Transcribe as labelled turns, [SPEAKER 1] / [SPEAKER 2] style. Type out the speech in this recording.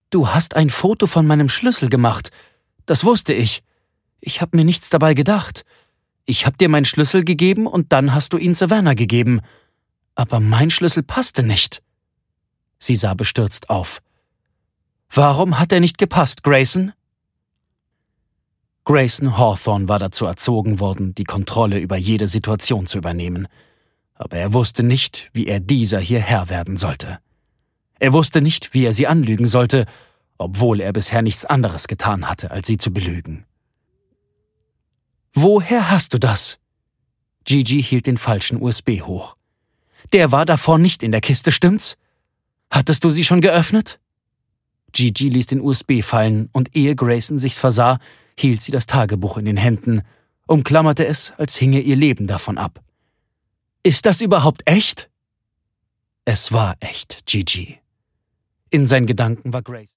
[SPEAKER 1] Du hast ein Foto von meinem Schlüssel gemacht. Das wusste ich. Ich habe mir nichts dabei gedacht. Ich habe dir meinen Schlüssel gegeben und dann hast du ihn Savannah gegeben. Aber mein Schlüssel passte nicht. Sie sah bestürzt auf. Warum hat er nicht gepasst, Grayson? Grayson Hawthorne war dazu erzogen worden, die Kontrolle über jede Situation zu übernehmen. Aber er wusste nicht, wie er dieser hier Herr werden sollte. Er wusste nicht, wie er sie anlügen sollte, obwohl er bisher nichts anderes getan hatte, als sie zu belügen. »Woher hast du das?« Gigi hielt den falschen USB hoch. »Der war davor nicht in der Kiste, stimmt's? Hattest du sie schon geöffnet?« Gigi ließ den USB fallen und ehe Grayson sich's versah, hielt sie das Tagebuch in den Händen, umklammerte es, als hinge ihr Leben davon ab. »Ist das überhaupt echt?« Es war echt, Gigi. In seinen Gedanken war Grayson.